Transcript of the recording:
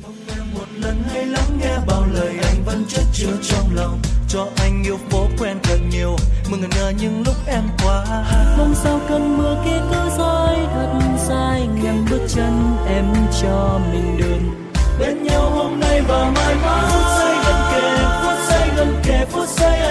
Một lần hãy lắng nghe bao lời anh vẫn chất chứa trong lòng, cho anh yêu phố quen thật nhiều, mừng ngẩn ngơ những lúc em qua. Mong sao cơn mưa kia cứ rơi thật dài, ngăn bước chân em cho mình đường. Bên nhau hôm nay và mai mãi, phút giây gần kề, phút giây gần kề, phút giây